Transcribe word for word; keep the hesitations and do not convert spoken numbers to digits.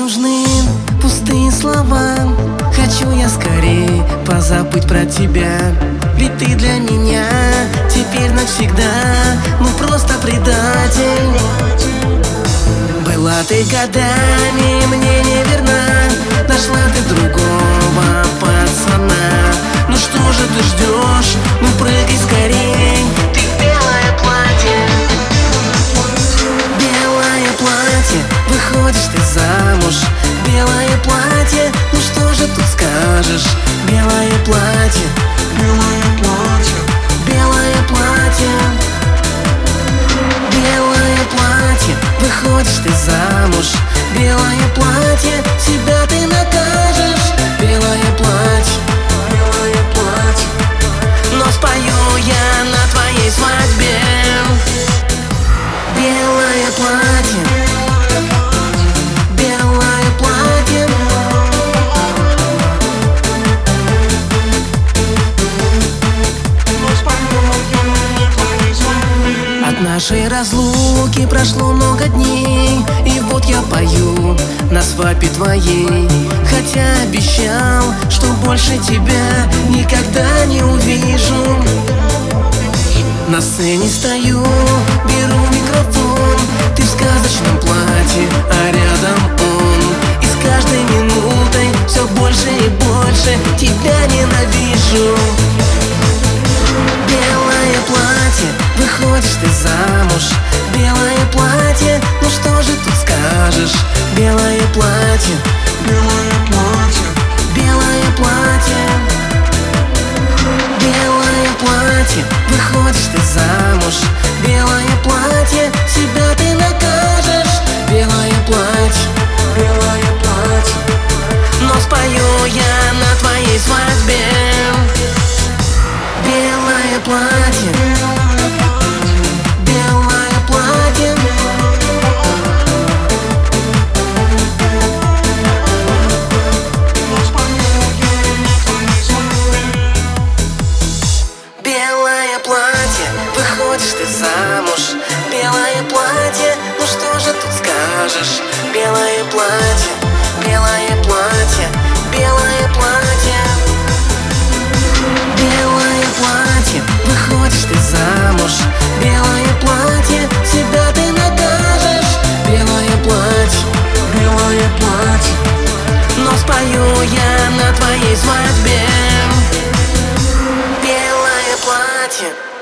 нужны пустые слова. Хочу я скорее позабыть про тебя, ведь ты для меня теперь навсегда, ну просто предатель. Была ты годами мне не верна, нашла ты другого пацана. Ну что же ты ждешь, ну прыгай скорей. Ты белое платье, белое платье, выходишь ты замуж. Белое платье, ну что же тут скажешь? Белое платье, белое платье, белое платье, белое платье, выходишь ты замуж. Белое платье, себя ты накажешь. Белое платье, белое платье, но спою я на твоей свадьбе. Белое платье, белое платье, от нашей разлуки прошло много дней, и вот я пою на свадьбе твоей. Хотя обещал, что больше тебя никогда не увижу. На сцене стою, беру микрофон, ты в сказочном платье, а рядом он. И с каждой минутой все больше и больше тебя ненавижу. Белое платье, выходишь ты замуж. Белое платье, ну что же тут скажешь? Белое платье, белое платье, белое платье, белое платье, выходишь ты замуж. Белое платье, себя ты накажешь. Белое платье, белое платье, но спою я на твоей свадьбе. Белое платье, белое платье, белое платье, выходишь ты замуж. Белое платье, ну что же тут скажешь? Белое платье, белое платье, белое платье, белое платье, выходишь ты замуж. Белое платье, себя ты накажешь. Белое платье, белое платье, но спою я на твоей свадьбе. Белое платье.